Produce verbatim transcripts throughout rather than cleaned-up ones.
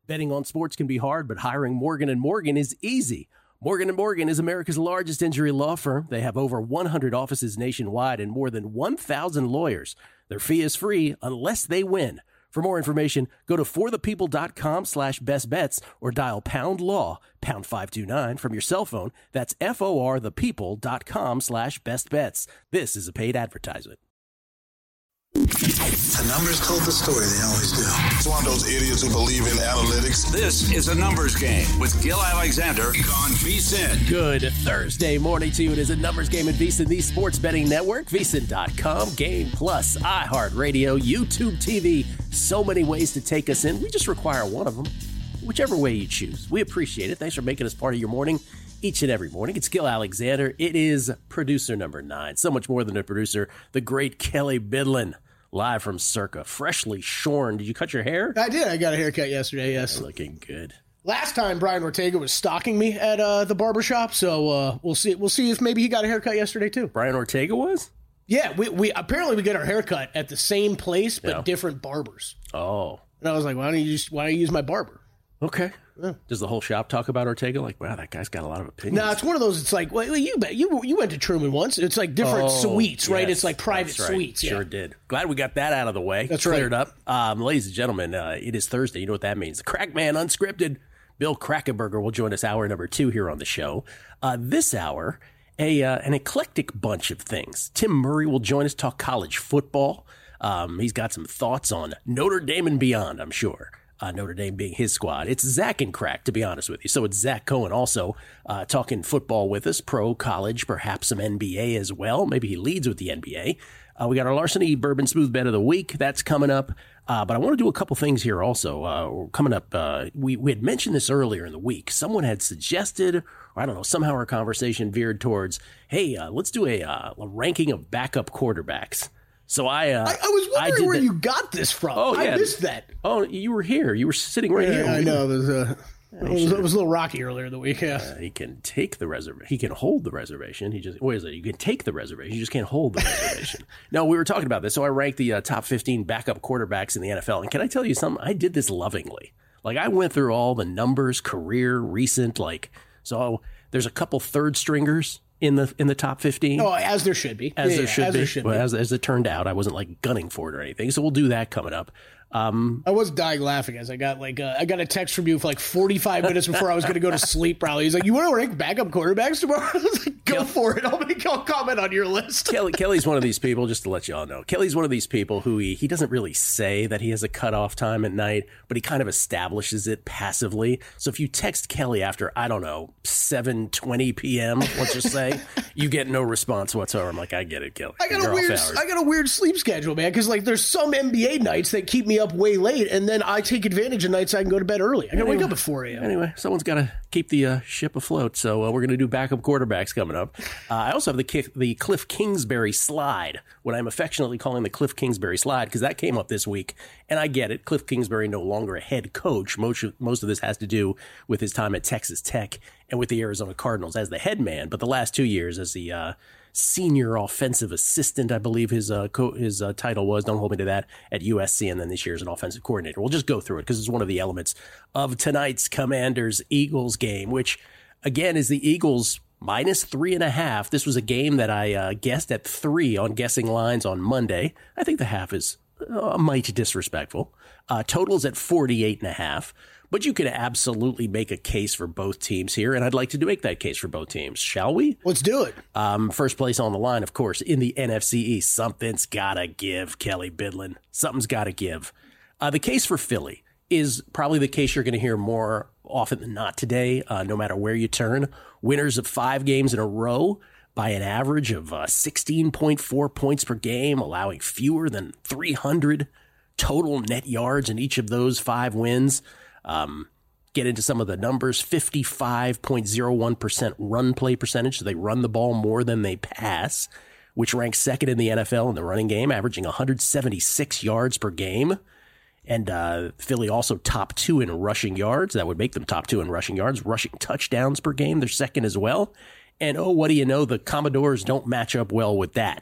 Betting on sports can be hard, but hiring Morgan and Morgan is easy. Morgan and Morgan is America's largest injury law firm. They have over one hundred offices nationwide and more than one thousand lawyers. Their fee is free unless they win. For more information, go to forthepeople.com slash best bets or dial pound law, pound five two nine from your cell phone. That's F-O-R-thepeople.com slash best bets. This is a paid advertisement. The numbers told the story, they always do. It's one of those idiots who believe in analytics. This is a numbers game with Gil Alexander on VSiN. Good Thursday morning to you. It is a numbers game at VSiN, the sports betting network, V S I N dot com, Game Plus, iHeartRadio, YouTube T V. So many ways to take us in. We just require one of them, whichever way you choose. We appreciate it. Thanks for making us part of your morning each and every morning. It's Gil Alexander. It is producer number nine. So much more than a producer, the great Kelly Bidlin. Live from Circa, freshly shorn. Did you cut your hair? I did. I got a haircut yesterday, yes. You're looking good. Last time Brian Ortega was stalking me at uh, the barbershop, so uh, we'll see We'll see if maybe he got a haircut yesterday, too. Brian Ortega was? Yeah, we, we apparently we get our haircut at the same place, but Yeah. different barbers. Oh. And I was like, why don't you just, why don't you use my barber? Okay. Yeah. Does the whole shop talk about Ortega? Like, wow, that guy's got a lot of opinions. No, it's one of those, it's like, well, you bet you you went to Truman once. It's like different Oh, suites, right? yes, It's like private that's right. suites. Yeah. Sure did. Glad we got that out of the way. That's Cleared right. up. Um, ladies and gentlemen, uh, it is Thursday. You know what that means. The Crackman Unscripted. Bill Krackomberger will join us hour number two here on the show. Uh, this hour, a uh, an eclectic bunch of things. Tim Murray will join us, talk college football. Um, he's got some thoughts on Notre Dame and beyond, I'm sure. Uh, Notre Dame being his squad. It's Zach and Crack, to be honest with you. So it's Zach Cohen also uh, talking football with us, pro, college, perhaps some N B A as well. Maybe he leads with the N B A. Uh, we got our Larceny Bourbon Smooth Bet of the Week. That's coming up. Uh, but I want to do a couple things here also. Uh, coming up, uh, we, we had mentioned this earlier in the week. Someone had suggested, or I don't know, somehow our conversation veered towards, hey, uh, let's do a, uh, a ranking of backup quarterbacks. So I, uh, I, I was I wondering did where that. you got this from. Oh, yeah. I missed that. Oh, you were here. You were sitting right here. Yeah, I know. It was, uh, it, was, it was a little rocky earlier in the week. Yeah. Uh, he can take the reservation. He can hold the reservation. He just, what is it? You can take the reservation. You just can't hold the reservation. No, we were talking about this. So I ranked the uh, top fifteen backup quarterbacks in the N F L. And can I tell you something? I did this lovingly. Like, I went through all the numbers, career, recent, like, so there's a couple third stringers in the in the top fifteen. Oh, as there should be. As Yeah, there yeah, should as be. There should well, be. As, as it turned out, I wasn't like gunning for it or anything. So we'll do that coming up. Um, I was dying laughing as I got like uh, I got a text from you for like forty-five minutes before I was going to go to sleep. Probably he's like, "You want to rank backup quarterbacks tomorrow?" I was like, "Go Kel- for it. I'll make I'll comment on your list." Kelly Kelly's one of these people, just to let you all know. Kelly's one of these people who he, he doesn't really say that he has a cutoff time at night, but he kind of establishes it passively. So if you text Kelly after, I don't know, seven twenty p.m., let's just say, you get no response whatsoever. I'm like, I get it, Kelly. I got You're a weird off hours. I got a weird sleep schedule, man. Because like there's some N B A nights that keep me up way late, and then I take advantage of nights I can go to bed early. I got to wake up at four a.m. Anyway, someone's got to keep the uh, ship afloat, so uh, we're going to do backup quarterbacks coming up. Uh, I also have the ki- the Cliff Kingsbury slide, what I'm affectionately calling the Cliff Kingsbury slide, because that came up this week, and I get it. Cliff Kingsbury no longer a head coach. Most of, most of this has to do with his time at Texas Tech and with the Arizona Cardinals as the head man, but the last two years as the uh, senior offensive assistant, I believe his uh, co- his uh, title was. Don't hold me to that, at U S C, and then this year as an offensive coordinator. We'll just go through it because it's one of the elements of tonight's Commanders-Eagles game, which, again, is the Eagles minus three and a half. This was a game that I uh, guessed at three on Guessing Lines on Monday. I think the half is a mite disrespectful. Uh, totals at forty-eight and a half. But you could absolutely make a case for both teams here, and I'd like to make that case for both teams. Shall we? Let's do it. Um, first place on the line, of course, in the N F C East. Something's got to give, Kelly Bidlin. Something's got to give. Uh, the case for Philly is probably the case you're going to hear more often than not today, uh, no matter where you turn. Winners of five games in a row by an average of uh, sixteen point four points per game, allowing fewer than three hundred total net yards in each of those five wins. Um, get into some of the numbers, fifty-five point oh one percent run play percentage. So they run the ball more than they pass, which ranks second in the N F L in the running game, averaging one hundred seventy-six yards per game. And uh, Philly also top two in rushing yards. That would make them top two in rushing yards. Rushing touchdowns per game, they're second as well. And oh, what do you know? The Commodores don't match up well with that.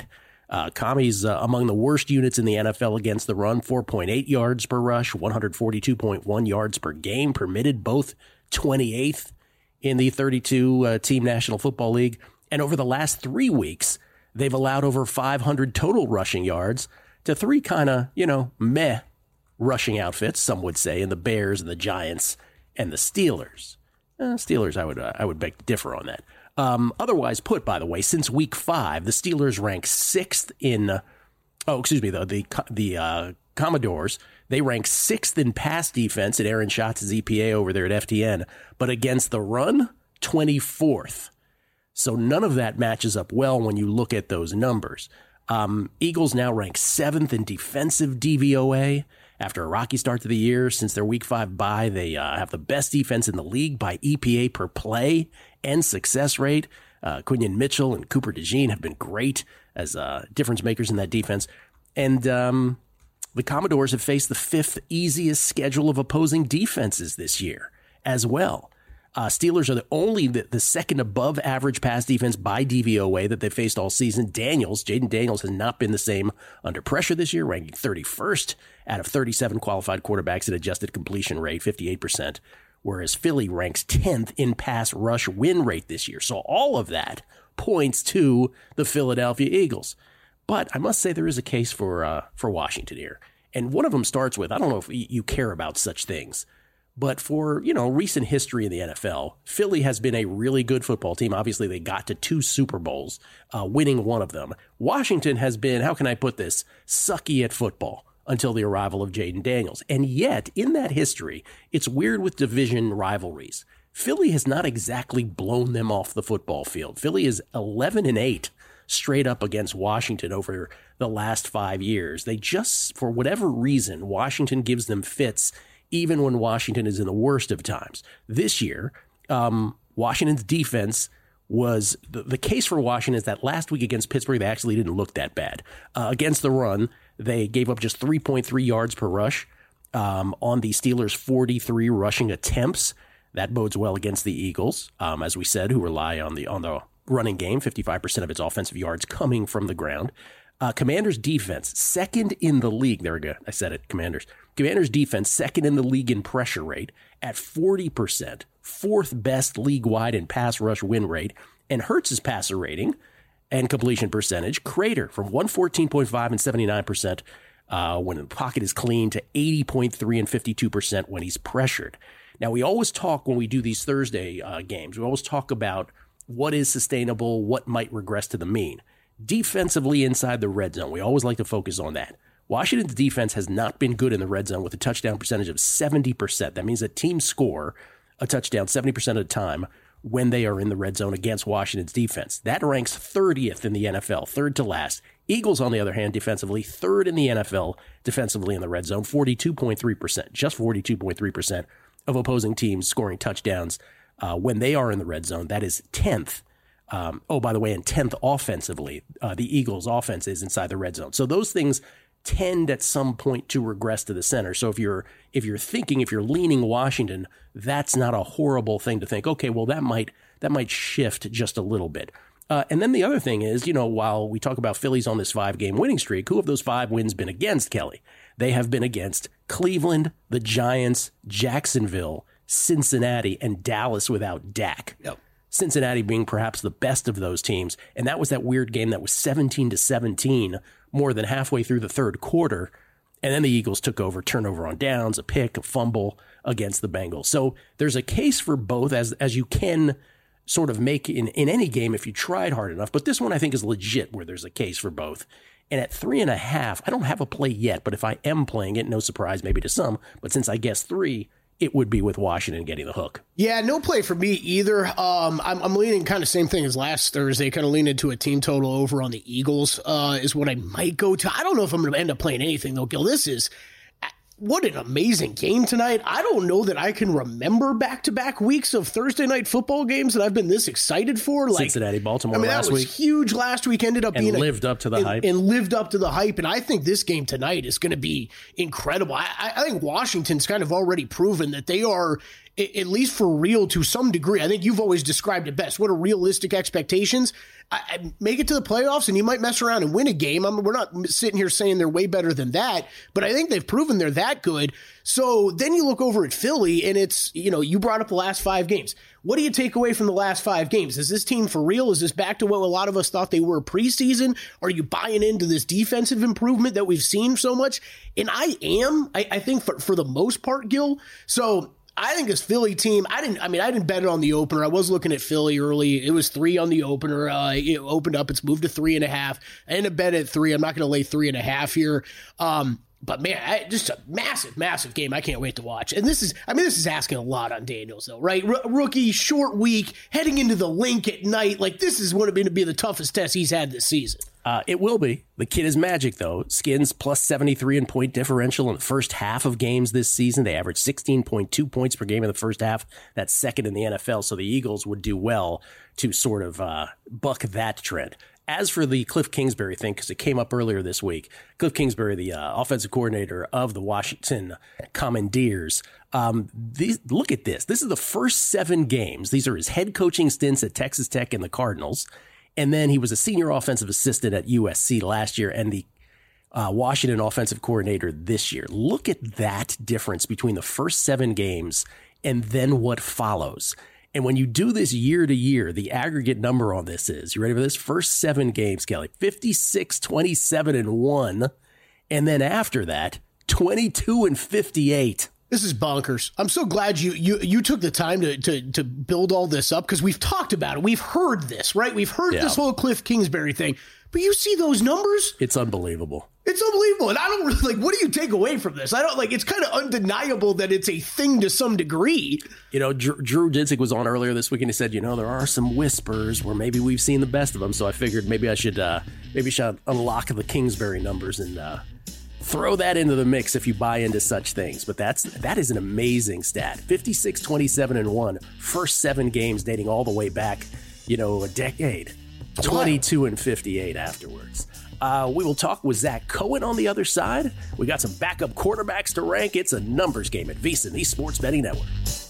Uh, Commies uh, among the worst units in the N F L against the run, four point eight yards per rush, one forty-two point one yards per game permitted, both twenty-eighth in the thirty-two uh, team National Football League. And over the last three weeks, they've allowed over five hundred total rushing yards to three kind of, you know, meh rushing outfits, some would say, in the Bears and the Giants and the Steelers. Uh, Steelers, I would uh, I would beg to differ on that. Um, otherwise put, by the way, since week five, the Steelers rank sixth in, uh, oh, excuse me, the the, the uh, Commodores, they rank sixth in pass defense at Aaron Schatz' E P A over there at F T N, but against the run, twenty-fourth. So none of that matches up well when you look at those numbers. Um, Eagles now rank seventh in defensive D V O A. After a rocky start to the year, since their week five bye, they uh, have the best defense in the league by E P A per play and success rate. Uh, Quinion Mitchell and Cooper DeJean have been great as uh, difference makers in that defense. And um, the Commodores have faced the fifth easiest schedule of opposing defenses this year as well. Uh, Steelers are the only, the, the second above average pass defense by D V O A that they faced all season. Daniels, Jaden Daniels has not been the same under pressure this year, ranking thirty-first out of thirty-seven qualified quarterbacks at adjusted completion rate, fifty-eight percent, whereas Philly ranks tenth in pass rush win rate this year. So all of that points to the Philadelphia Eagles. But I must say there is a case for, uh, for Washington here. And one of them starts with, I don't know if you care about such things, but for, you know, recent history in the N F L, Philly has been a really good football team. Obviously, they got to two Super Bowls, uh, winning one of them. Washington has been, how can I put this, sucky at football until the arrival of Jaden Daniels. And yet, in that history, it's weird with division rivalries. Philly has not exactly blown them off the football field. Philly is eleven and eight straight up against Washington over the last five years. They just, for whatever reason, Washington gives them fits even when Washington is in the worst of times. This year, um, Washington's defense was, the, the case for Washington is that last week against Pittsburgh, they actually didn't look that bad. Uh, against the run, they gave up just three point three yards per rush um, on the Steelers' forty-three rushing attempts. That bodes well against the Eagles, um, as we said, who rely on the on the running game, fifty-five percent of its offensive yards coming from the ground. Uh, Commanders defense, second in the league. There we go. I said it, Commanders. Commanders defense, second in the league in pressure rate at forty percent, fourth best league-wide in pass rush win rate. And Hurts's passer rating and completion percentage crater from one fourteen point five and seventy-nine percent uh, when the pocket is clean to eighty point three and fifty-two percent when he's pressured. Now, we always talk when we do these Thursday uh, games, we always talk about what is sustainable, what might regress to the mean. Defensively inside the red zone, we always like to focus on that. Washington's defense has not been good in the red zone with a touchdown percentage of seventy percent. That means that teams score a touchdown seventy percent of the time when they are in the red zone against Washington's defense. That ranks thirtieth in the N F L, third to last. Eagles, on the other hand, defensively, third in the N F L defensively in the red zone, forty-two point three percent, just forty-two point three percent of opposing teams scoring touchdowns uh, when they are in the red zone. That is tenth. Um, oh, by the way, and tenth offensively, uh, the Eagles' offense is inside the red zone. So those things tend at some point to regress to the center. So if you're if you're thinking, if you're leaning Washington, that's not a horrible thing to think. Okay, well that might that might shift just a little bit. Uh, and then the other thing is, you know, while we talk about Phillies on this five-game winning streak, who have those five wins been against, Kelly? They have been against Cleveland, the Giants, Jacksonville, Cincinnati, and Dallas without Dak. Yep. Cincinnati being perhaps the best of those teams. And that was that weird game that was seventeen to seventeen more than halfway through the third quarter. And then the Eagles took over, turnover on downs, a pick, a fumble against the Bengals. So there's a case for both, as as you can sort of make in, in any game if you tried hard enough. But this one I think is legit where there's a case for both. And at three and a half, I don't have a play yet, but if I am playing it, no surprise maybe to some, but since I guessed three, it would be with Washington getting the hook. Yeah, no play for me either. Um, I'm, I'm leaning kind of same thing as last Thursday, kind of leaning into a team total over on the Eagles uh, is what I might go to. I don't know if I'm going to end up playing anything, though, Gil. This is, what an amazing game tonight. I don't know that I can remember back-to-back weeks of Thursday night football games that I've been this excited for. Like Cincinnati, Baltimore I mean, last that was week. huge last week. Ended up and being lived a, up to the and, hype. And lived up to the hype. And I think this game tonight is going to be incredible. I, I think Washington's kind of already proven that they are, at least for real to some degree. I think you've always described it best. What are realistic expectations? I, I make it to the playoffs and you might mess around and win a game. I mean, we're not sitting here saying they're way better than that, but I think they've proven they're that good. So then you look over at Philly and it's, you know, you brought up the last five games. What do you take away from the last five games? Is this team for real? Is this back to what a lot of us thought they were preseason? Are you buying into this defensive improvement that we've seen so much? And I am, I, I think for, for the most part, Gil. So I think this Philly team, I didn't, I mean, I didn't bet it on the opener. I was looking at Philly early. It was three on the opener. Uh, it opened up. It's moved to three and a half. I ended up bet at three. I'm not going to lay three and a half here. Um, But, man, I, just a massive, massive game. I can't wait to watch. And this is, I mean, this is asking a lot on Daniels, though, right? R- rookie, short week, heading into the link at night. Like, this is going to be the toughest test he's had this season. Uh, it will be. The kid is magic, though. Skins plus seventy-three in point differential in the first half of games this season. They average sixteen point two points per game in the first half. That's second in the N F L, so the Eagles would do well to sort of uh, buck that trend. As for the Cliff Kingsbury thing, because it came up earlier this week, Cliff Kingsbury, the uh, offensive coordinator of the Washington Commandeers, um, these, look at this. This is the first seven games. These are his head coaching stints at Texas Tech and the Cardinals. And then he was a senior offensive assistant at U S C last year and the uh, Washington offensive coordinator this year. Look at that difference between the first seven games and then what follows. And when you do this year to year, the aggregate number on this is, you ready for this? First seven games, Kelly, fifty-six, twenty-seven, and one. And then after that, twenty-two and fifty-eight. This is bonkers. I'm so glad you you you took the time to to, to build all this up because we've talked about it. We've heard this, right? We've heard Yeah. this whole Cliff Kingsbury thing. But you see those numbers? It's unbelievable. It's unbelievable. And I don't really, like, what do you take away from this? I don't, like, it's kind of undeniable that it's a thing to some degree. You know, Drew, Drew Dinsick was on earlier this week and he said, you know, there are some whispers where maybe we've seen the best of them. So I figured maybe I should, uh, maybe I should unlock the Kingsbury numbers and uh, throw that into the mix if you buy into such things. But that's, that is an amazing stat. fifty-six, twenty-seven, and one. First seven games dating all the way back, you know, a decade. twenty-two and fifty-eight afterwards. Uh, we will talk with Zach Cohen on the other side. We got some backup quarterbacks to rank. It's a numbers game at VSiN, the Sports Betting Network.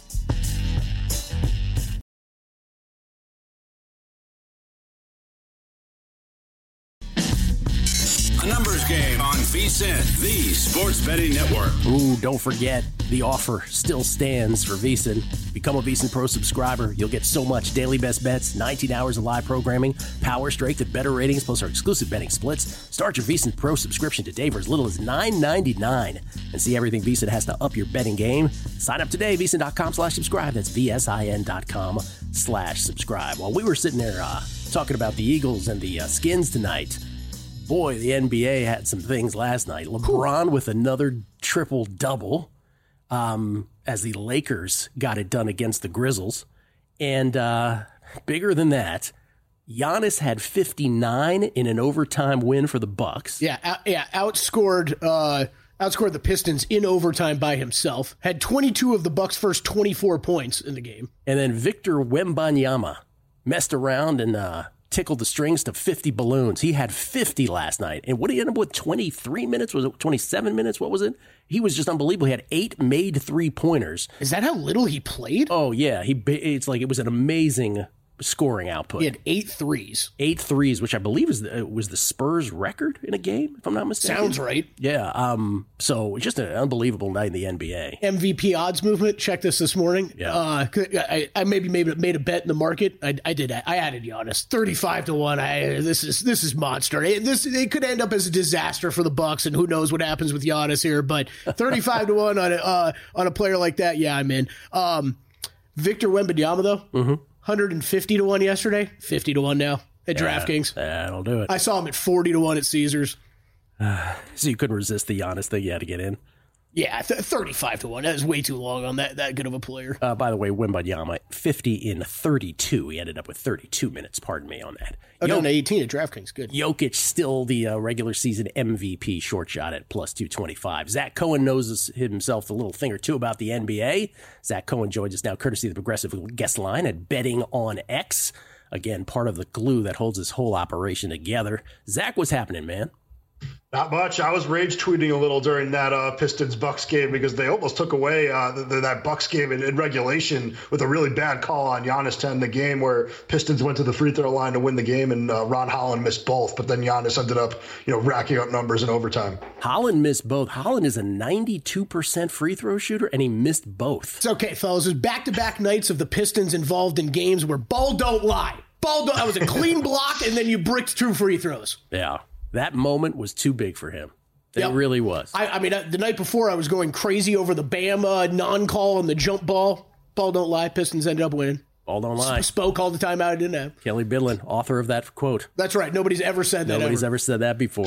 A numbers game on VSiN, the Sports Betting Network. Ooh, don't forget, the offer still stands for VSiN. Become a VSiN Pro subscriber. You'll get so much. Daily best bets, nineteen hours of live programming, power straight to better ratings, plus our exclusive betting splits. Start your VSiN Pro subscription today for as little as nine ninety-nine and see everything VSiN has to up your betting game. Sign up today, VSiN.com slash subscribe. That's V-S-I-N dot com slash subscribe. While we were sitting there uh, talking about the Eagles and the uh, Skins tonight, boy, the N B A had some things last night. LeBron with another triple-double um, as the Lakers got it done against the Grizzlies. And uh, bigger than that, Giannis had fifty-nine in an overtime win for the Bucks. Yeah, out, yeah, outscored uh, outscored the Pistons in overtime by himself. Had twenty-two of the Bucks' first twenty-four points in the game. And then Victor Wembanyama messed around and uh, tickled the strings to fifty balloons. He had fifty last night. And what did he end up with? twenty-three minutes? Was it twenty-seven minutes? What was it? He was just unbelievable. He had eight made three-pointers. Is that how little he played? Oh, yeah. He It's like it was an amazing scoring output. He had eight threes. Eight threes, which I believe is the, was the Spurs record in a game, if I'm not mistaken. Sounds right. Yeah. Um. So just an unbelievable night in the N B A. M V P odds movement. Check this this morning. Yeah. Uh, I, I maybe made, made a bet in the market. I, I did. I added Giannis thirty-five to one. I this is this is monster. It, this it could end up as a disaster for the Bucks, and who knows what happens with Giannis here. But thirty-five to one on a uh, on a player like that. Yeah, I'm in. Um, Victor Wembanyama though. Mm-hmm. one hundred fifty to one yesterday. fifty to one now at Yeah, DraftKings. That'll do it. I saw him at forty to one at Caesars. So you couldn't resist the Giannis thing. You had to get in. Yeah, th- thirty-five to one. That is way too long on that that good of a player. Uh, by the way, Wembanyama, fifty in thirty-two. He ended up with thirty-two minutes, pardon me on that. Oh, down to eighteen at DraftKings. Good. Jokic still the uh, regular season M V P short shot at plus two twenty-five. Zach Cohen knows himself a little thing or two about the N B A. Zach Cohen joins us now courtesy of the Progressive guest line at Betting on X. Again, part of the glue that holds this whole operation together. Zach, what's happening, man? Not much. I was rage tweeting a little during that uh, Pistons Bucks game because they almost took away uh, the, the, that Bucks game in, in regulation with a really bad call on Giannis to end the game, where Pistons went to the free throw line to win the game, and uh, Ron Holland missed both. But then Giannis ended up, you know, racking up numbers in overtime. Holland missed both. Holland is a ninety-two percent free throw shooter, and he missed both. It's okay, fellas. There's back-to-back nights of the Pistons involved in games where ball don't lie. Ball don't. That was a clean block, and then you bricked two free throws. Yeah. That moment was too big for him. It yep. really was. I, I mean, uh, the night before, I was going crazy over the Bama non-call on the jump ball. Ball don't lie. Pistons ended up winning. Ball don't lie. Sp- spoke all the time out. I didn't have. Kelly Bidlin, author of that quote. That's right. Nobody's ever said that. Nobody's ever, ever said that before.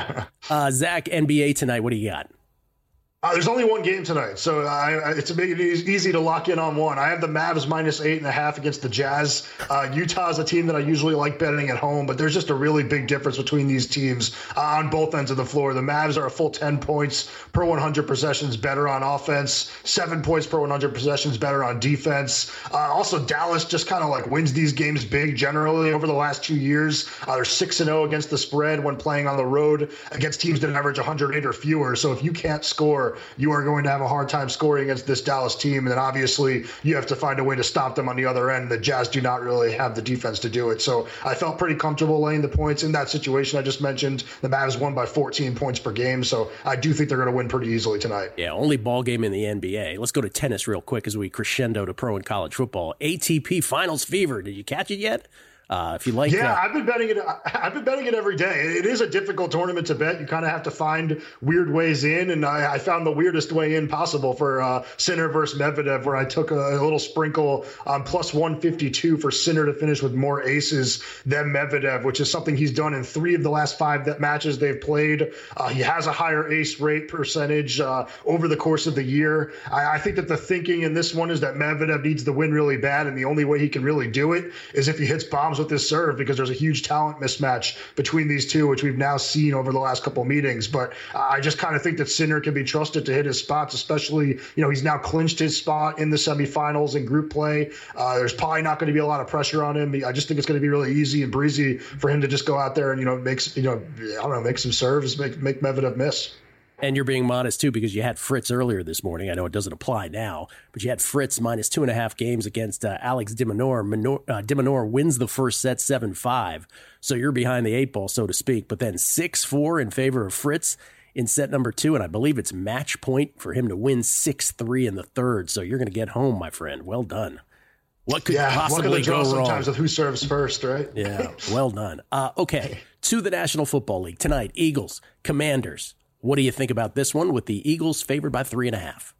uh, Zach, N B A tonight, what do you got? Uh, there's only one game tonight, so I, I, it's a big, easy to lock in on one. I have the Mavs minus eight and a half against the Jazz. Uh, Utah's a team that I usually like betting at home, but there's just a really big difference between these teams uh, on both ends of the floor. The Mavs are a full ten points per one hundred possessions better on offense, seven points per one hundred possessions better on defense. Uh, also, Dallas just kind of like wins these games big generally over the last two years. Uh, they're six and oh against the spread when playing on the road against teams that average one hundred eight or fewer. So if you can't score, you are going to have a hard time scoring against this Dallas team. And then obviously you have to find a way to stop them on the other end. The Jazz do not really have the defense to do it. So I felt pretty comfortable laying the points in that situation I just mentioned. The Mavs won by fourteen points per game. So I do think they're going to win pretty easily tonight. Yeah, only ball game in the N B A. Let's go to tennis real quick as we crescendo to pro and college football. A T P Finals Fever. Did you catch it yet? Uh, if you like, yeah, uh, I've been betting it. I've been betting it every day. It is a difficult tournament to bet. You kind of have to find weird ways in, and I, I found the weirdest way in possible for uh, Sinner versus Medvedev, where I took a, a little sprinkle on plus one fifty-two for Sinner to finish with more aces than Medvedev, which is something he's done in three of the last five that matches they've played. Uh, he has a higher ace rate percentage uh, over the course of the year. I, I think that the thinking in this one is that Medvedev needs to win really bad, and the only way he can really do it is if he hits bombs with this serve, because there's a huge talent mismatch between these two, which we've now seen over the last couple of meetings. But uh, I just kind of think that Sinner can be trusted to hit his spots, especially, you know, he's now clinched his spot in the semifinals in group play. Uh, there's probably not going to be a lot of pressure on him. I just think it's going to be really easy and breezy for him to just go out there and, you know, make, you know, I don't know, make some serves, make, make Medvedev miss. And you're being modest, too, because you had Fritz earlier this morning. I know it doesn't apply now, but you had Fritz minus two and a half games against uh, Alex de Minaur. Minor, uh, de Minaur wins the first set seven five, so you're behind the eight ball, so to speak. But then six four in favor of Fritz in set number two, and I believe it's match point for him to win six three in the third. So you're going to get home, my friend. Well done. What could yeah, possibly go wrong? Sometimes with who serves first, right? Yeah, well done. Uh, okay, to the National Football League tonight, Eagles, Commanders. What do you think about this one with the Eagles favored by three and a half?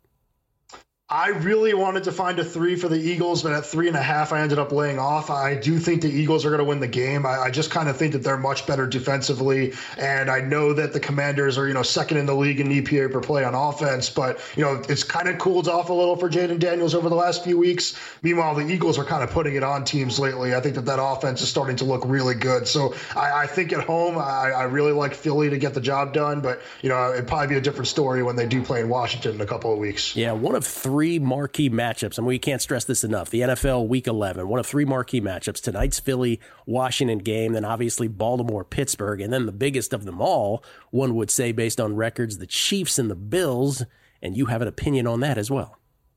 I really wanted to find a three for the Eagles, but at three and a half, I ended up laying off. I do think the Eagles are going to win the game. I, I just kind of think that they're much better defensively, and I know that the Commanders are, you know, second in the league in E P A per play on offense, but, you know, it's kind of cooled off a little for Jaden Daniels over the last few weeks. Meanwhile, the Eagles are kind of putting it on teams lately. I think that that offense is starting to look really good. So I, I think at home, I, I really like Philly to get the job done, but, you know, it'd probably be a different story when they do play in Washington in a couple of weeks. Yeah, one of three marquee matchups, and we can't stress this enough. The N F L Week eleven, one of three marquee matchups. Tonight's Philly-Washington game, then obviously Baltimore-Pittsburgh, and then the biggest of them all, one would say based on records, the Chiefs and the Bills, and you have an opinion on that as well.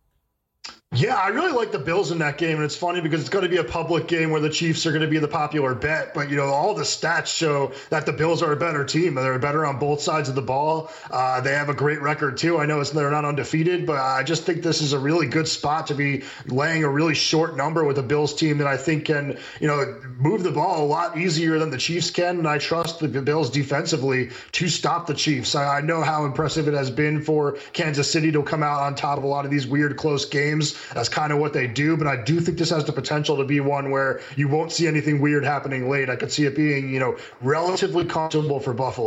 Yeah, I really like the Bills in that game, and it's funny because it's going to be a public game where the Chiefs are going to be the popular bet, but, you know, all the stats show that the Bills are a better team. They're better on both sides of the ball. Uh, they have a great record, too. I know it's, they're not undefeated, but I just think this is a really good spot to be laying a really short number with a Bills team that I think can, you know, move the ball a lot easier than the Chiefs can, and I trust the Bills defensively to stop the Chiefs. I, I know how impressive it has been for Kansas City to come out on top of a lot of these weird close games. That's kind of what they do, but I do think this has the potential to be one where you won't see anything weird happening late. I could see it being, you know, relatively comfortable for Buffalo.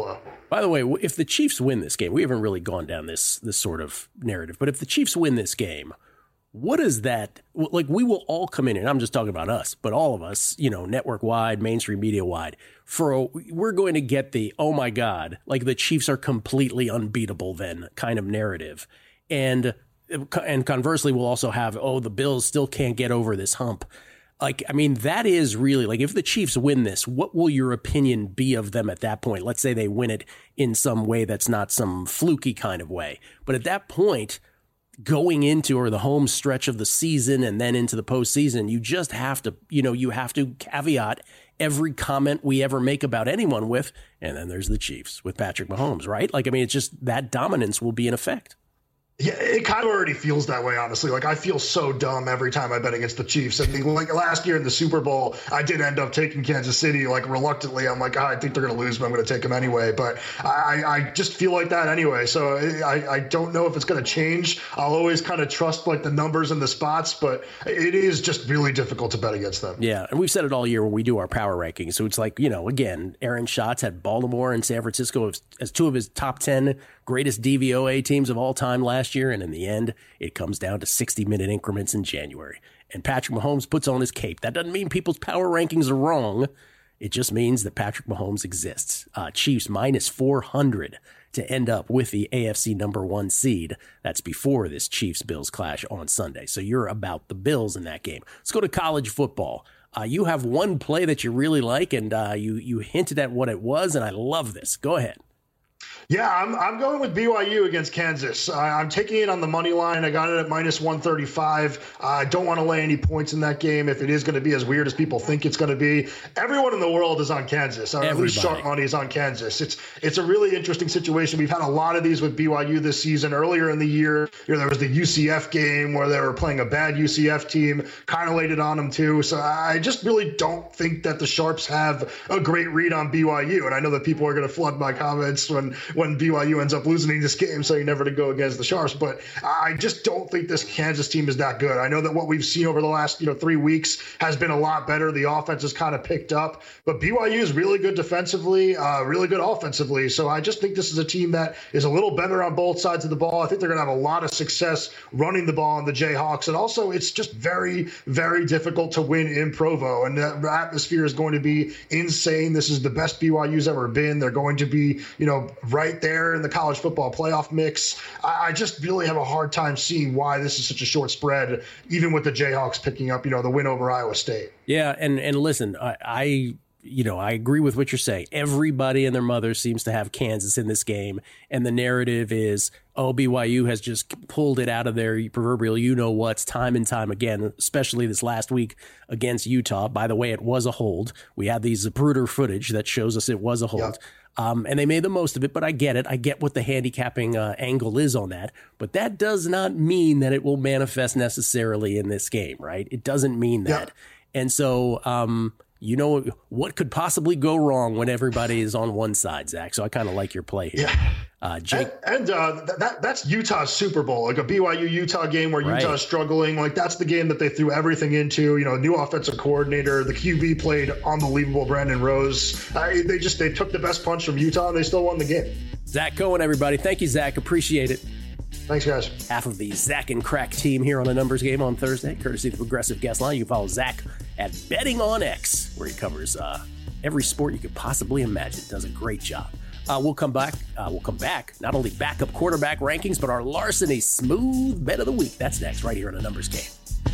By the way, if the Chiefs win this game, we haven't really gone down this this sort of narrative, but if the Chiefs win this game, what is that? Like, we will all come in, and I'm just talking about us, but all of us, you know, network wide, mainstream media wide, for a, we're going to get the, oh my God, like the Chiefs are completely unbeatable then kind of narrative. And, and conversely, we'll also have, oh, the Bills still can't get over this hump. Like, I mean, that is really, like, if the Chiefs win this, what will your opinion be of them at that point? Let's say they win it in some way that's not some fluky kind of way. But at that point, going into or the home stretch of the season and then into the postseason, you just have to, you know, you have to caveat every comment we ever make about anyone with, and then there's the Chiefs with Patrick Mahomes, right? Like, I mean, it's just that dominance will be in effect. Yeah, it kind of already feels that way, honestly. Like, I feel so dumb every time I bet against the Chiefs. I mean, like last year in the Super Bowl, I did end up taking Kansas City, like reluctantly. I'm like, oh, I think they're going to lose, but I'm going to take them anyway. But I, I just feel like that anyway. So I, I don't know if it's going to change. I'll always kind of trust like the numbers and the spots, but it is just really difficult to bet against them. Yeah, and we've said it all year when we do our power rankings. So it's like, you know, again, Aaron Schatz had Baltimore and San Francisco as, as two of his top ten greatest D V O A teams of all time last year, and in the end, it comes down to sixty-minute increments in January. And Patrick Mahomes puts on his cape. That doesn't mean people's power rankings are wrong. It just means that Patrick Mahomes exists. Uh, Chiefs minus four hundred to end up with the A F C number one seed. That's before this Chiefs-Bills clash on Sunday. So you're about the Bills in that game. Let's go to college football. Uh, you have one play that you really like, and uh, you you hinted at what it was, and I love this. Go ahead. Yeah, I'm I'm going with B Y U against Kansas. I, I'm taking it on the money line. I got it at minus one thirty-five. Uh, I don't want to lay any points in that game if it is going to be as weird as people think it's going to be. Everyone in the world is on Kansas, or Everybody. At least sharp money is on Kansas. It's it's a really interesting situation. We've had a lot of these with B Y U this season. Earlier in the year, you know, there was the U C F game where they were playing a bad U C F team, kind of laid it on them too. So I just really don't think that the Sharps have a great read on B Y U. And I know that people are going to flood my comments when when B Y U ends up losing this game, saying never to go against the Sharps. But I just don't think this Kansas team is that good. I know that what we've seen over the last, you know, three weeks has been a lot better. The offense has kind of picked up, but B Y U is really good defensively, uh, really good offensively. So I just think this is a team that is a little better on both sides of the ball. I think they're going to have a lot of success running the ball on the Jayhawks. And also, it's just very, very difficult to win in Provo. And the atmosphere is going to be insane. This is the best B Y U's ever been. They're going to be, you know, right there in the college football playoff mix. I, I just really have a hard time seeing why this is such a short spread, even with the Jayhawks picking up, you know, the win over Iowa State. Yeah, and and listen, I, I you know, I agree with what you're saying. Everybody and their mother seems to have Kansas in this game, and the narrative is, oh, B Y U has just pulled it out of their proverbial you-know-whats time and time again, especially this last week against Utah. By the way, it was a hold. We had the Zapruder footage that shows us it was a hold. Yep. Um, and they made the most of it, but I get it. I get what the handicapping uh, angle is on that. But that does not mean that it will manifest necessarily in this game, right? It doesn't mean that. Yep. And so, um, you know, what could possibly go wrong when everybody is on one side, Zach? So I kind of like your play here. Yeah. Uh, Jake, and and uh, that that's Utah's Super Bowl, like a B Y U Utah game where Utah's right. struggling. Like, that's the game that they threw everything into. You know, new offensive coordinator, the Q B played unbelievable, Brandon Rose. Uh, they just they took the best punch from Utah and they still won the game. Zach Cohen, everybody. Thank you, Zach. Appreciate it. Thanks, guys. Half of the Zach and Crack team here on the Numbers Game on Thursday, courtesy of the Progressive Guest Line. You can follow Zach at Betting on X, where he covers uh, every sport you could possibly imagine. Does a great job. Uh, we'll come back. Uh, we'll come back. Not only backup quarterback rankings, but our Larceny Smooth Bet of the Week. That's next, right here on a Numbers Game.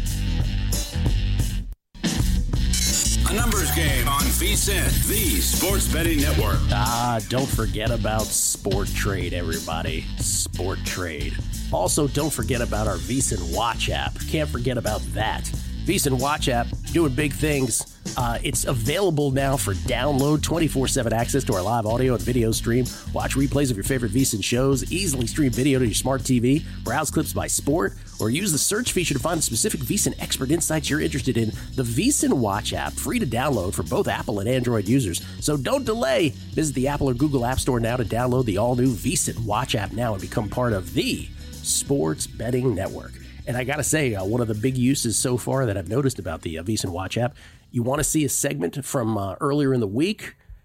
A Numbers Game on VSiN, the Sports Betting Network. Ah, don't forget about Sport Trade, everybody. Sport Trade. Also, don't forget about our VSiN Watch app. Can't forget about that. VSiN Watch app, doing big things. Uh, it's available now for download, twenty-four seven access to our live audio and video stream. Watch replays of your favorite VSiN shows, easily stream video to your smart T V, browse clips by sport, or use the search feature to find the specific VSiN expert insights you're interested in. The VSiN Watch app, free to download for both Apple and Android users. So don't delay. Visit the Apple or Google App Store now to download the all-new VSiN Watch app now and become part of the Sports Betting Network. And I got to say, uh, one of the big uses so far that I've noticed about the uh, VSiN Watch app, you want to see a segment from uh, earlier in the week,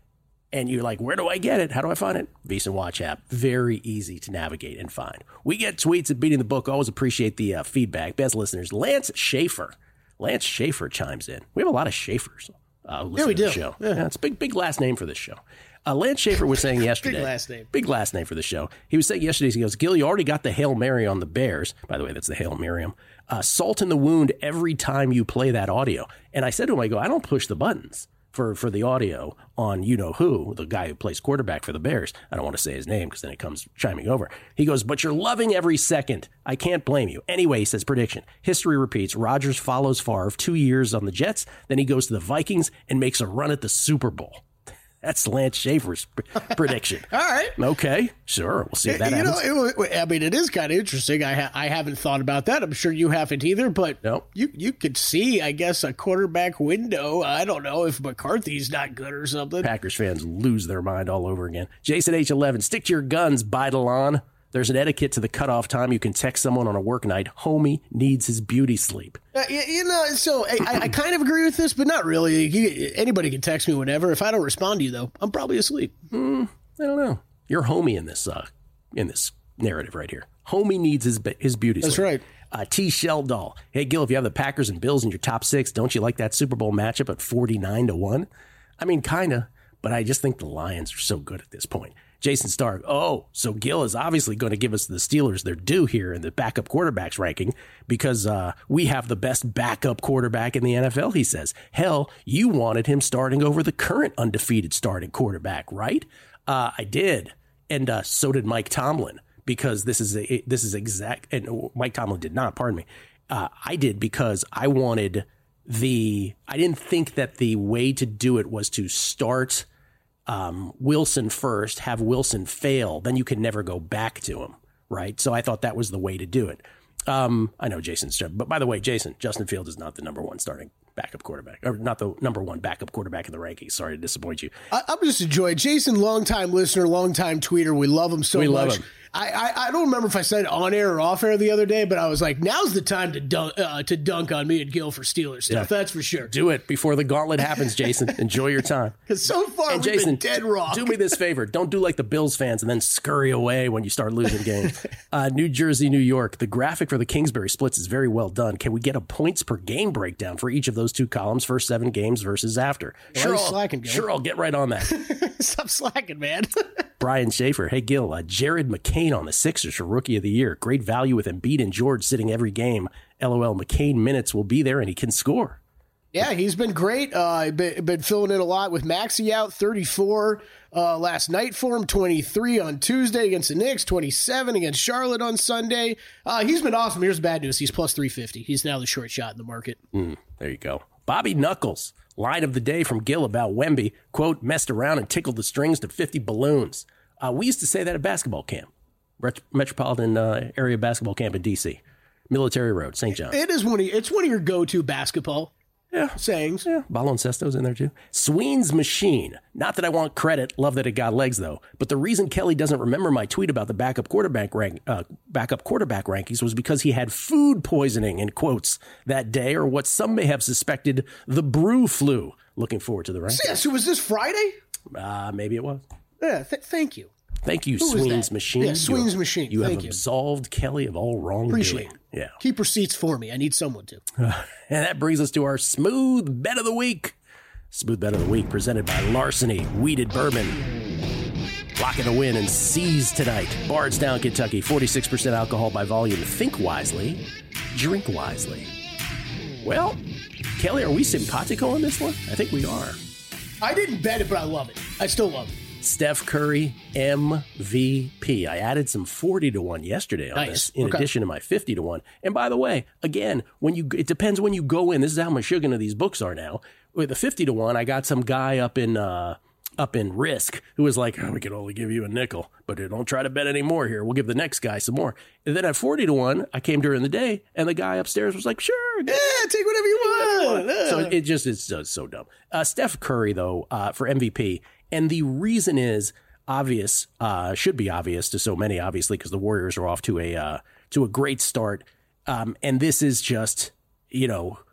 and you're like, where do I get it? How do I find it? VSiN Watch app. Very easy to navigate and find. We get tweets at Beating the Book. Always appreciate the uh, feedback. Best listeners. Lance Schaefer. Lance Schaefer chimes in. We have a lot of Schaefers uh, listening yeah, we to do. the show. Yeah. Yeah, it's a big, big last name for this show. Uh, Lance Schaefer was saying yesterday. Big last name. Big last name for the show. He was saying yesterday, he goes, Gil, you already got the Hail Mary on the Bears. By the way, that's the Hail Miriam. Uh, salt in the wound every time you play that audio. And I said to him, I go, I don't push the buttons for, for the audio on you-know-who, the guy who plays quarterback for the Bears. I don't want to say his name because then it comes chiming over. He goes, but you're loving every second. I can't blame you. Anyway, he says, prediction. History repeats. Rodgers follows Favre two years on the Jets. Then he goes to the Vikings and makes a run at the Super Bowl. That's Lance Schaefer's prediction. All right. Okay. Sure. We'll see if that you happens. know, it, I mean, it is kind of interesting. I ha- I haven't thought about that. I'm sure you haven't either. But Nope. you you could see, I guess, a quarterback window. I don't know if McCarthy's not good or something. Packers fans lose their mind all over again. Jason H eleven, stick to your guns, Bidalon. There's an etiquette to the cutoff time. You can text someone on a work night. Homie needs his beauty sleep. Uh, you, you know, so I, I kind of agree with this, but not really. You, anybody can text me whenever. If I don't respond to you, though, I'm probably asleep. Mm, I don't know. You're homie in this uh, in this narrative right here. Homie needs his his beauty That's sleep. right. Uh, T. Sheldall. Hey, Gil, if you have the Packers and Bills in your top six, don't you like that Super Bowl matchup at forty-nine to one? I mean, kind of, but I just think the Lions are so good at this point. Jason Stark, oh, so Gil is obviously going to give us the Steelers their due here in the backup quarterbacks ranking because uh, we have the best backup quarterback in the N F L, he says. Hell, you wanted him starting over the current undefeated starting quarterback, right? Uh, I did. And uh, so did Mike Tomlin because this is a, this is exact. And Mike Tomlin did not, pardon me. Uh, I did because I wanted the I didn't think that the way to do it was to start Um, Wilson first, have Wilson fail, then you can never go back to him, right? So I thought that was the way to do it. Um, I know Jason's, but by the way, Jason, Justin Fields is not the number one starting backup quarterback, or not the number one backup quarterback in the rankings. Sorry to disappoint you. I, I'm just enjoying Jason, longtime listener, longtime tweeter. We love him so We much. love him. I, I, I don't remember if I said on air or off air the other day, but I was like, now's the time to dunk, uh, to dunk on me and Gil for Steelers stuff. Yeah. That's for sure. Do it before the gauntlet happens, Jason. Enjoy your time. Because so far, And we've Jason, been dead wrong. do me this favor. Don't do like the Bills fans and then scurry away when you start losing games. Uh, New Jersey, New York. The graphic for the Kingsbury splits is very well done. Can we get a points per game breakdown for each of those two columns, first seven games versus after? Why Sure, are you I'll, slacking, Gil? sure, I'll get right on that. Stop slacking, man. Brian Schaefer. Hey, Gil. Uh, Jared McCain on the Sixers for Rookie of the Year. Great value with Embiid and George sitting every game. LOL, McCain minutes will be there and he can score. Yeah, he's been great. Uh, been, been filling in a lot with Maxey out, thirty-four uh, last night for him, twenty-three on Tuesday against the Knicks, twenty-seven against Charlotte on Sunday. Uh, he's been awesome. Here's the bad news. He's plus three fifty. He's now the short shot in the market. Mm, there you go. Bobby Knuckles. Line of the day from Gil about Wemby. Quote, messed around and tickled the strings to fifty balloons. Uh, we used to say that at basketball camp. Ret- Metropolitan uh, Area Basketball Camp in D C Military Road, Saint John. It is one of it's one of your go-to basketball Yeah. sayings. Yeah, Baloncesto's in there too. Sween's Machine. Not that I want credit. Love that it got legs though. But the reason Kelly doesn't remember my tweet about the backup quarterback rank, uh, backup quarterback rankings was because he had food poisoning in quotes that day, or what some may have suspected, the brew flu. Looking forward to the rankings. Yeah, so was this Friday? Uh, maybe it was. Yeah, th- thank you. Thank you, Who was Sween's that? Machine. Yeah, Sween's you, Machine. You Thank have you. absolved Kelly of all wrongdoing. Appreciate it. Yeah. Keep receipts for me. I need someone to. And that brings us to our Smooth Bet of the Week. Smooth Bet of the Week presented by Larceny Weeded Bourbon. Lock in a win and seize tonight. Bardstown, Kentucky. forty-six percent alcohol by volume. Think wisely. Drink wisely. Well, Kelly, are we simpatico on this one? I think we are. I didn't bet it, but I love it. I still love it. Steph Curry, M V P. I added some forty to one yesterday on Nice. this, in Okay. addition to my fifty to one. And by the way, again, when you it depends when you go in. This is how mashugana these books are now. With the fifty to one, I got some guy up in uh, up in Risk who was like, oh, we can only give you a nickel, but don't try to bet any more here. We'll give the next guy some more. And then at forty to one, I came during the day, and the guy upstairs was like, sure, Yeah, take whatever you want. so Yeah. it just is so, so dumb. Uh, Steph Curry, though, uh, for M V P. And the reason is obvious, uh, should be obvious to so many, obviously, because the Warriors are off to a uh, to a great start. Um, and this is just, you know,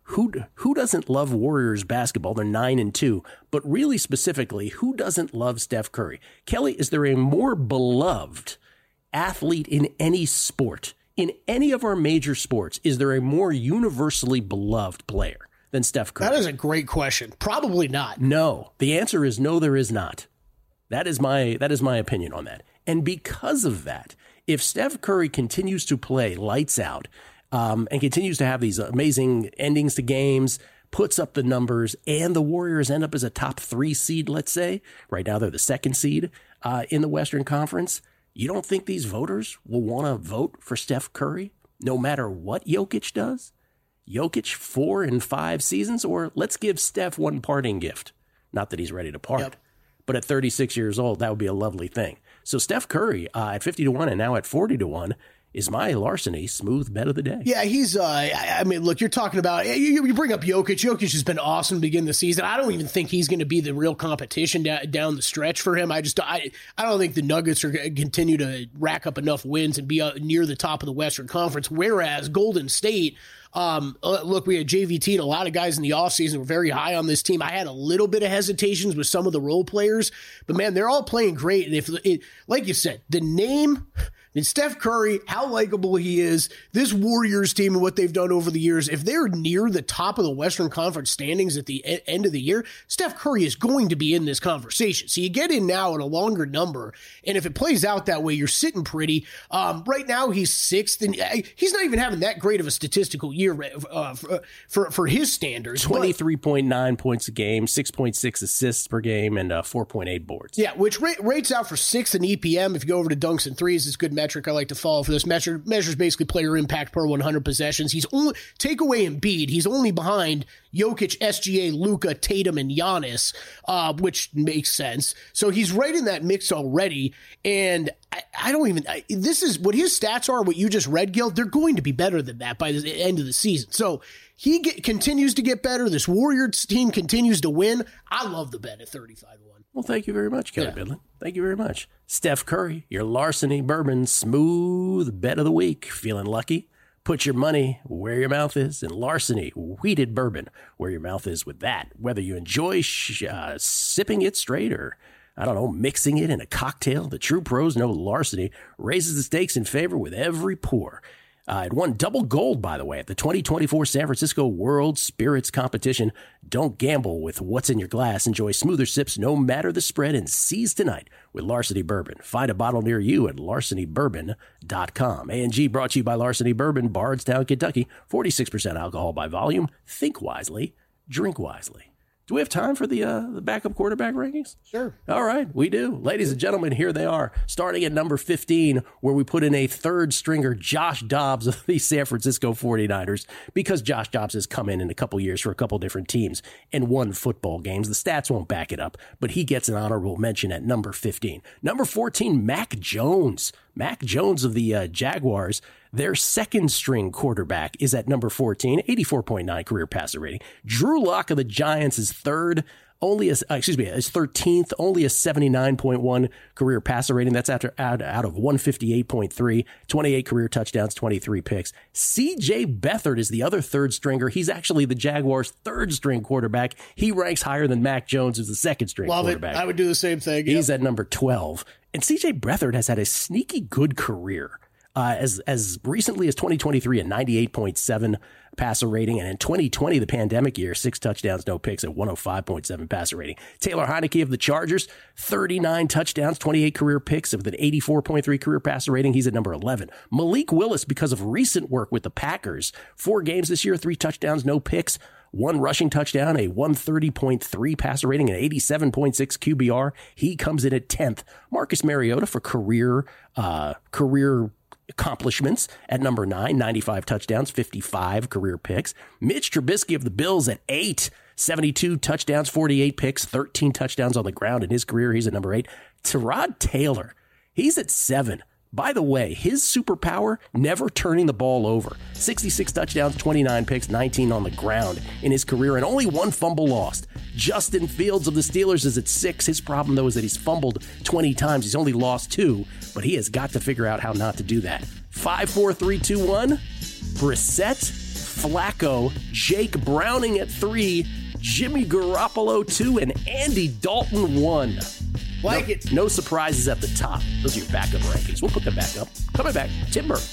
who who doesn't love Warriors basketball? They're nine and two, but really specifically, who doesn't love Steph Curry? Kelly, is there a more beloved athlete in any sport, in any of our major sports? Is there a more universally beloved player than Steph Curry? That is a great question. Probably not. No. The answer is no, there is not. That is my that is my opinion on that. And because of that, if Steph Curry continues to play lights out um, and continues to have these amazing endings to games, puts up the numbers, and the Warriors end up as a top three seed, let's say, right now they're the second seed uh, in the Western Conference, you don't think these voters will want to vote for Steph Curry no matter what Jokic does? Jokic four and five seasons, or let's give Steph one parting gift. Not that he's ready to part, yep. But at thirty-six years old, that would be a lovely thing. So Steph Curry uh, at fifty to one and now at forty to one is my larceny smooth bet of the day. Yeah, he's, uh, I mean, look, you're talking about, you, you bring up Jokic. Jokic has been awesome to begin the season. I don't even think he's going to be the real competition da- down the stretch for him. I just, I, I don't think the Nuggets are going to continue to rack up enough wins and be uh, near the top of the Western Conference, whereas Golden State, Um, look, we had J V T and a lot of guys in the offseason were very high on this team. I had a little bit of hesitations with some of the role players, but man, they're all playing great. And if it, like you said, the name and Steph Curry, how likable he is, this Warriors team and what they've done over the years, if they're near the top of the Western Conference standings at the e- end of the year, Steph Curry is going to be in this conversation. So you get in now at a longer number, and if it plays out that way, you're sitting pretty. Um, right now, he's sixth, and he's not even having that great of a statistical year uh, for, for for his standards. twenty-three point nine points a game, six point six assists per game, and uh, four point eight boards. Yeah, which ra- rates out for sixth in E P M. If you go over to dunks and threes, it's a good metric I like to follow for this. Measure measures basically player impact per one hundred possessions. He's only, take away Embiid, he's only behind Jokic, S G A, Luka, Tatum, and Giannis, uh, which makes sense. So he's right in that mix already, and I, I don't even, I, this is, what his stats are, what you just read, Gil, they're going to be better than that by the end of the season. So he get, continues to get better. This Warriors team continues to win. I love the bet at thirty-five to one. Well, thank you very much, Kelly Yeah. Bidlin. Thank you very much. Steph Curry, your Larceny Bourbon Smooth Bet of the Week. Feeling lucky? Put your money where your mouth is, and Larceny Wheated Bourbon where your mouth is with that. Whether you enjoy sh- uh, sipping it straight or, I don't know, mixing it in a cocktail, the true pros know Larceny raises the stakes in favor with every pour. Uh, it won double gold, by the way, at the twenty twenty-four San Francisco World Spirits Competition. Don't gamble with what's in your glass. Enjoy smoother sips no matter the spread, and seize tonight with Larceny Bourbon. Find a bottle near you at larceny bourbon dot com. A and G brought to you by Larceny Bourbon, Bardstown, Kentucky. forty-six percent alcohol by volume. Think wisely. Drink wisely. Do we have time for the uh, the backup quarterback rankings? Sure. All right, we do. Ladies and gentlemen, here they are. Starting at number fifteen, where we put in a third stringer, Josh Dobbs of the San Francisco forty-niners, because Josh Dobbs has come in in a couple years for a couple different teams and won football games. The stats won't back it up, but he gets an honorable mention at number fifteen. Number fourteen, Mac Jones. Mac Jones of the uh, Jaguars, their second string quarterback, is at number fourteen, eighty-four point nine career passer rating. Drew Lock of the Giants is third, only as, uh, excuse me, is thirteenth, only a seventy-nine point one career passer rating. That's after out, out of one fifty-eight point three, twenty-eight career touchdowns, twenty-three picks. C J Beathard is the other third stringer. He's actually the Jaguars' third string quarterback. He ranks higher than Mac Jones, who's the second string Love quarterback. it. I would do the same thing. He's Yep. at number twelve. And C J Beathard has had a sneaky good career. Uh, as as recently as twenty twenty-three, a ninety-eight point seven passer rating. And in twenty twenty, the pandemic year, six touchdowns, no picks at one oh five point seven passer rating. Taylor Heineke of the Chargers, thirty-nine touchdowns, twenty-eight career picks with an eighty-four point three career passer rating. He's at number eleven. Malik Willis, because of recent work with the Packers, four games this year, three touchdowns, no picks. One rushing touchdown, a one thirty point three passer rating, and eighty-seven point six Q B R. He comes in at tenth. Marcus Mariota for career uh, career accomplishments at number nine, ninety-five touchdowns, fifty-five career picks. Mitch Trubisky of the Bills at eight, seventy-two touchdowns, forty-eight picks, thirteen touchdowns on the ground in his career. He's at number eight. Tyrod Taylor, he's at seven. By the way, his superpower, never turning the ball over. sixty-six touchdowns, twenty-nine picks, nineteen on the ground in his career, and only one fumble lost. Justin Fields of the Steelers is at six. His problem, though, is that he's fumbled twenty times. He's only lost two, but he has got to figure out how not to do that. Five, four, three, two, one. Brissett Flacco, Jake Browning at three, Jimmy Garoppolo two, and Andy Dalton one. Like no, it. No surprises at the top. Those are your backup rankings. We'll put them back up. Coming back, Tim Murray.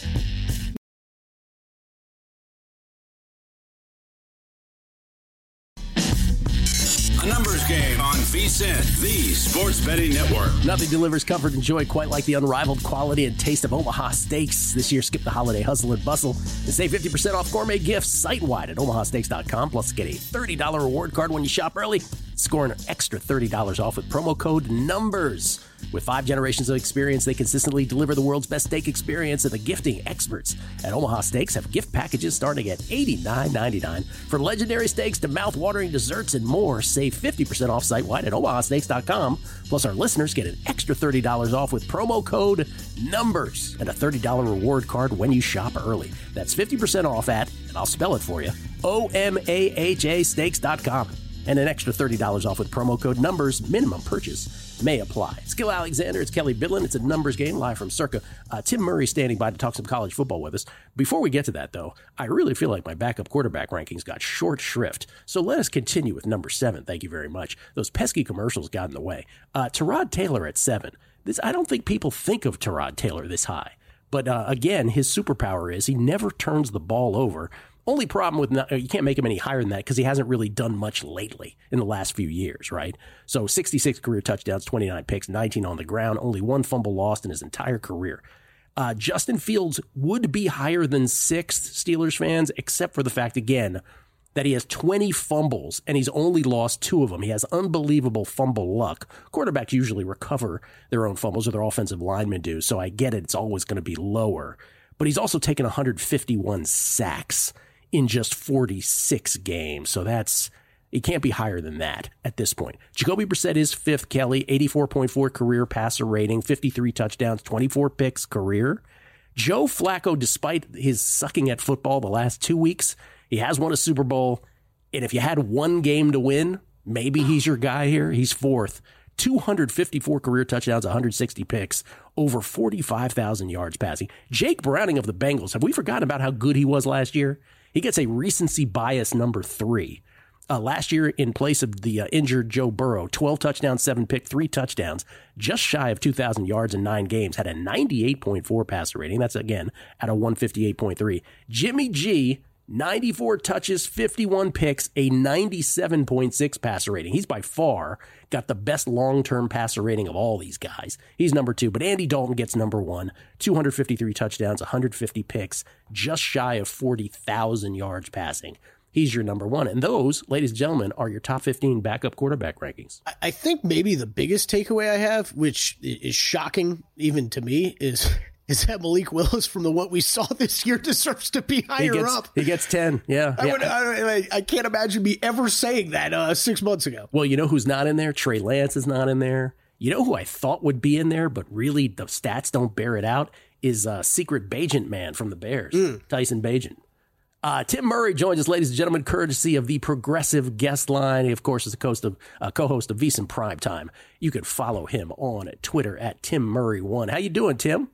A numbers game on VSiN, the Sports Betting Network. Nothing delivers comfort and joy quite like the unrivaled quality and taste of Omaha Steaks. This year, skip the holiday hustle and bustle and save fifty percent off gourmet gifts site-wide at omaha steaks dot com. Plus, get a thirty dollars reward card when you shop early. Score an extra thirty dollars off with promo code NUMBERS. With five generations of experience, they consistently deliver the world's best steak experience, and the gifting experts at Omaha Steaks have gift packages starting at eighty-nine ninety-nine. For legendary steaks to mouth-watering desserts and more, save fifty percent off site-wide at omaha steaks dot com. Plus, our listeners get an extra thirty dollars off with promo code NUMBERS and a thirty dollars reward card when you shop early. That's fifty percent off at, and I'll spell it for you, O M A H A steaks dot com. And an extra thirty dollars off with promo code NUMBERS. Minimum purchase may apply. It's Gil Alexander. It's Kelly Bidlin. It's a numbers game live from Circa. Uh, Tim Murray standing by to talk some college football with us. Before we get to that, though, I really feel like my backup quarterback rankings got short shrift. So let us continue with number seven. Thank you very much. Those pesky commercials got in the way. Uh, Tyrod Taylor at seven. This, I don't think people think of Tyrod Taylor this high. But uh, again, his superpower is he never turns the ball over. Only problem with not, you can't make him any higher than that because he hasn't really done much lately in the last few years, right? So sixty-six career touchdowns, twenty-nine picks, nineteen on the ground, only one fumble lost in his entire career. Uh, Justin Fields would be higher than sixth, Steelers fans, except for the fact, again, that he has twenty fumbles and he's only lost two of them. He has unbelievable fumble luck. Quarterbacks usually recover their own fumbles, or their offensive linemen do, so I get it. It's always going to be lower. But he's also taken one hundred fifty-one sacks in just forty-six games. So that's, he can't be higher than that at this point. Jacoby Brissett is fifth, Kelly, eighty-four point four career passer rating, fifty-three touchdowns, twenty-four picks career. Joe Flacco, despite his sucking at football the last two weeks, he has won a Super Bowl. And if you had one game to win, maybe he's your guy here. He's fourth. two hundred fifty-four career touchdowns, one hundred sixty picks, over forty-five thousand yards passing. Jake Browning of the Bengals, have we forgotten about how good he was last year? He gets a recency bias number three. Uh, last year, in place of the uh, injured Joe Burrow, twelve touchdowns, seven pick, three touchdowns, just shy of two thousand yards in nine games, had a ninety-eight point four passer rating. That's, again, at a one fifty-eight point three. Jimmy G, ninety-four touches, fifty-one picks, a ninety-seven point six passer rating. He's by far got the best long-term passer rating of all these guys. He's number two, but Andy Dalton gets number one, two hundred fifty-three touchdowns, one hundred fifty picks, just shy of forty thousand yards passing. He's your number one. And those, ladies and gentlemen, are your top fifteen backup quarterback rankings. I think maybe the biggest takeaway I have, which is shocking even to me, is is that Malik Willis from the what we saw this year deserves to be higher he gets, up. He gets ten, yeah. I, yeah. would, I, I can't imagine me ever saying that uh, six months ago. Well, you know who's not in there? Trey Lance is not in there. You know who I thought would be in there, but really the stats don't bear it out, is uh, Secret Bagent Man from the Bears, mm. Tyson Bagent. Uh, Tim Murray joins us, ladies and gentlemen, courtesy of the Progressive Guest Line. He, of course, is a co-host of, uh, co-host of VSiN Primetime. You can follow him on Twitter at Tim Murray one. How you doing, Tim?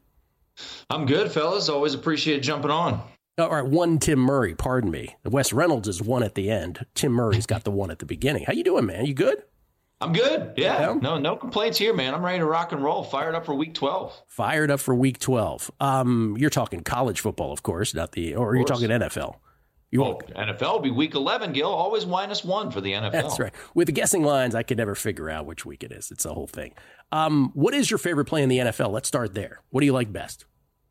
I'm good, fellas. Always appreciate jumping on. All right, one Tim Murray, pardon me. Wes Reynolds is one at the end. Tim Murray's got the one at the beginning. How you doing, man? You good? I'm good. Yeah. yeah. No, no complaints here, man. I'm ready to rock and roll. Fired up for week twelve. Fired up for week twelve. Um, you're talking college football, of course, not the, or you're talking N F L. You oh, N F L will be week eleven, Gil. Always minus one for the N F L. That's right. With the guessing lines, I could never figure out which week it is. It's the whole thing. Um, what is your favorite play in the N F L? Let's start there. What do you like best?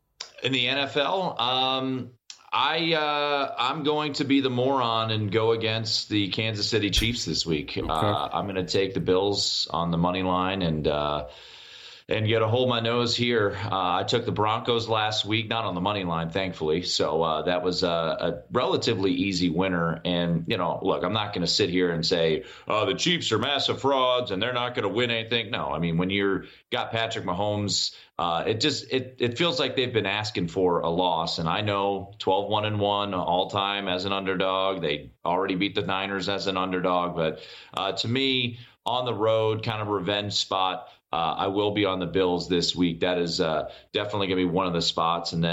In the N F L, um, I uh, I'm going to be the moron and go against the Kansas City Chiefs this week. Okay. Uh, I'm going to take the Bills on the money line and uh, and get to hold my nose here. Uh, I took the Broncos last week, not on the money line, thankfully. So uh, that was a, a relatively easy winner. And, you know, look, I'm not going to sit here and say, oh, the Chiefs are massive frauds and they're not going to win anything. No, I mean, when you're got Patrick Mahomes, uh, it just it it feels like they've been asking for a loss. And I know twelve one and one all time as an underdog. They already beat the Niners as an underdog. But uh, to me, on the road, kind of revenge spot. Uh, I will be on the Bills this week. That is uh, definitely going to be one of the spots. And then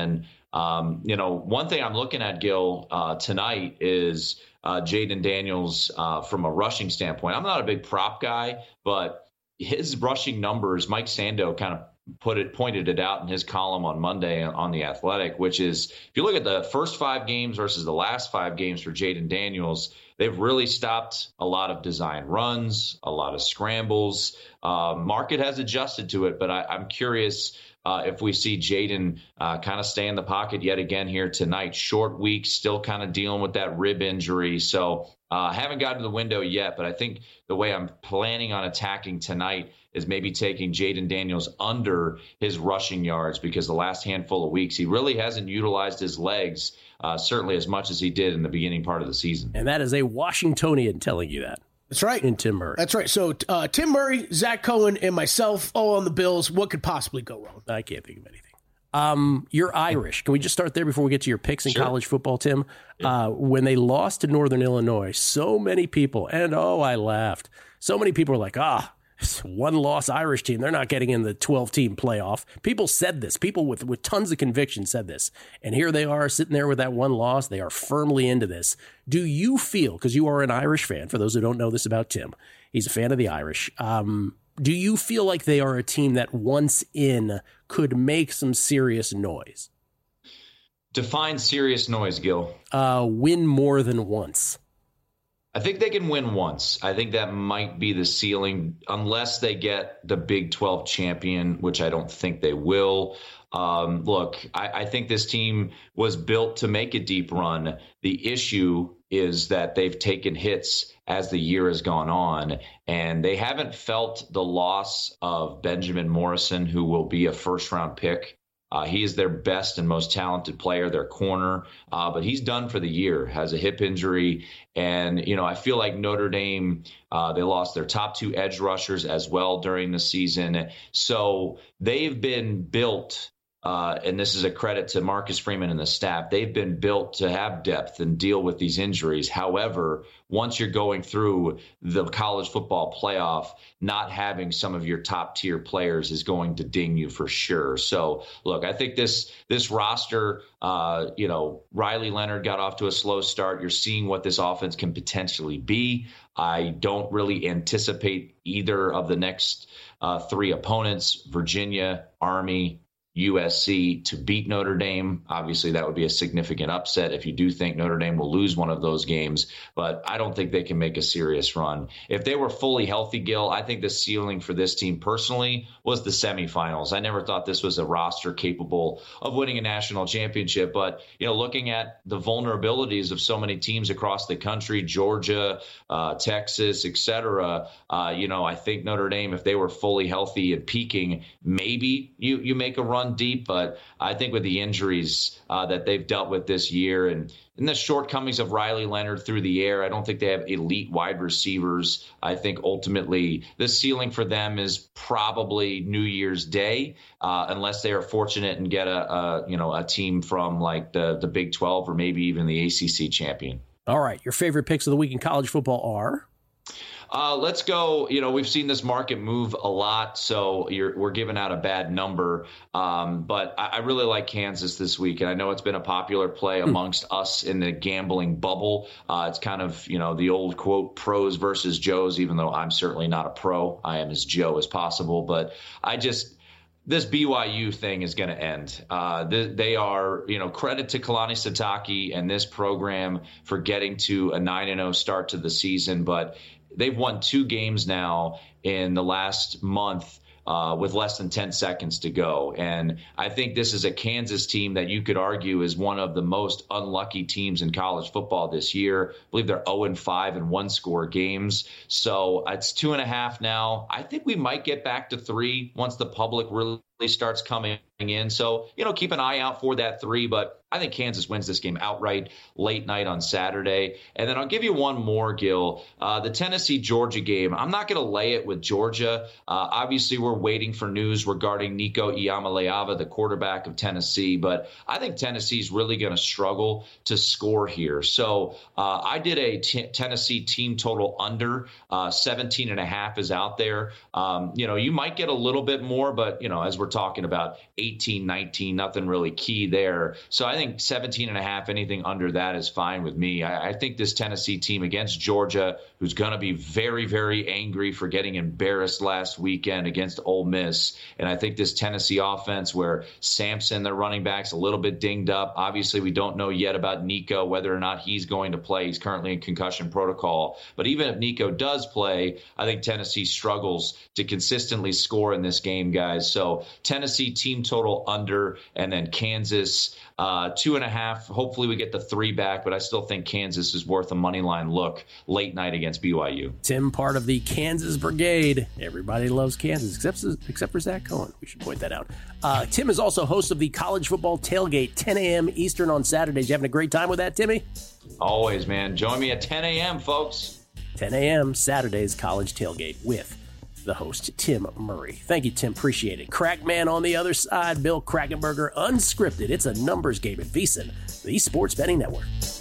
Um, you know, one thing I'm looking at, Gil, uh, tonight is uh, Jaden Daniels uh, from a rushing standpoint. I'm not a big prop guy, but his rushing numbers, Mike Sando kind of put it, pointed it out in his column on Monday on The Athletic, which is if you look at the first five games versus the last five games for Jaden Daniels, they've really stopped a lot of design runs, a lot of scrambles. Uh, market has adjusted to it, but I, I'm curious uh, if we see Jaden uh, kind of stay in the pocket yet again here tonight. Short week, still kind of dealing with that rib injury. So I uh, haven't gotten to the window yet, but I think the way I'm planning on attacking tonight is maybe taking Jaden Daniels under his rushing yards, because the last handful of weeks, he really hasn't utilized his legs uh, certainly as much as he did in the beginning part of the season. And that is a Washingtonian telling you that. That's right. In Tim Murray. That's right. So uh, Tim Murray, Zach Cohen, and myself all on the Bills. What could possibly go wrong? I can't think of anything. Um, you're Irish. Can we just start there before we get to your picks in Sure. college football, Tim? Yeah. Uh, when they lost to Northern Illinois, so many people, and oh, I laughed. So many people were like, ah, one loss Irish team. They're not getting in the twelve team playoff. People said this. People with, with tons of conviction said this. And here they are sitting there with that one loss. They are firmly into this. Do you feel, because you are an Irish fan, for those who don't know this about Tim, he's a fan of the Irish. Um, do you feel like they are a team that once in could make some serious noise? Define serious noise, Gil. Uh, win more than once. I think they can win once. I think that might be the ceiling, unless they get the Big twelve champion, which I don't think they will. Um, look, I, I think this team was built to make a deep run. The issue is that they've taken hits as the year has gone on, and they haven't felt the loss of Benjamin Morrison, who will be a first-round pick. Uh, he is their best and most talented player, their corner, uh, but he's done for the year, has a hip injury. And, you know, I feel like Notre Dame, uh, they lost their top two edge rushers as well during the season. So they've been built, uh, and this is a credit to Marcus Freeman and the staff, they've been built to have depth and deal with these injuries. However, once you're going through the college football playoff, not having some of your top tier players is going to ding you for sure. So, look, I think this this roster, uh, you know, Riley Leonard got off to a slow start. You're seeing what this offense can potentially be. I don't really anticipate either of the next uh, three opponents, Virginia, Army, U S C, to beat Notre Dame. Obviously, that would be a significant upset if you do think Notre Dame will lose one of those games, but I don't think they can make a serious run. If they were fully healthy, Gil, I think the ceiling for this team personally was the semifinals. I never thought this was a roster capable of winning a national championship, but you know, looking at the vulnerabilities of so many teams across the country, Georgia, uh, Texas, et cetera, uh, you know, I think Notre Dame, if they were fully healthy and peaking, maybe you, you make a run deep, but I think with the injuries uh, that they've dealt with this year and, and the shortcomings of Riley Leonard through the air, I don't think they have elite wide receivers. I think ultimately the ceiling for them is probably New Year's Day, uh, unless they are fortunate and get a, a you know a team from like the the Big twelve or maybe even the A C C champion. All right, your favorite picks of the week in college football are? Uh, let's go. You know, we've seen this market move a lot, so you're, we're giving out a bad number. Um, but I, I really like Kansas this week, and I know it's been a popular play amongst us in the gambling bubble. Uh, it's kind of, you know, the old quote, pros versus Joes, even though I'm certainly not a pro. I am as Joe as possible. But I just this B Y U thing is going to end. Uh, they, they are, you know, credit to Kalani Sitake and this program for getting to a nine and oh start to the season, but they've won two games now in the last month uh, with less than ten seconds to go. And I think this is a Kansas team that you could argue is one of the most unlucky teams in college football this year. I believe they're oh and five in one-score games. So it's two and a half now. I think we might get back to three once the public really starts coming in. So, you know, keep an eye out for that three, but I think Kansas wins this game outright late night on Saturday. And then I'll give you one more, Gil. Uh, the Tennessee-Georgia game, I'm not going to lay it with Georgia. Uh, obviously, we're waiting for news regarding Nico Iamaleava, the quarterback of Tennessee, but I think Tennessee's really going to struggle to score here. So uh, I did a t- Tennessee team total under. Uh, seventeen and a half is out there. Um, you know, you might get a little bit more, but, you know, as we're we're talking about eighteen, nineteen, nothing really key there. So I think seventeen and a half, anything under that is fine with me. I, I think this Tennessee team against Georgia, who's going to be very, very angry for getting embarrassed last weekend against Ole Miss. And I think this Tennessee offense where Sampson, their running back's a little bit dinged up. Obviously, we don't know yet about Nico, whether or not he's going to play. He's currently in concussion protocol. But even if Nico does play, I think Tennessee struggles to consistently score in this game, guys. So Tennessee team total under, and then Kansas uh, two and a half. Hopefully we get the three back, but I still think Kansas is worth a money line look late night against B Y U. Tim, part of the Kansas Brigade. Everybody loves Kansas, except, except for Zach Cohen. We should point that out. Uh, Tim is also host of the College Football Tailgate, ten a.m. Eastern on Saturdays. You having a great time with that, Timmy? Always, man. Join me at ten a.m., folks. ten a.m. Saturdays, College Tailgate with the host, Tim Murray. Thank you, Tim. Appreciate it. Crackman on the other side, Bill Krackomberger, unscripted. It's a numbers game at VSiN, the Sports Betting Network.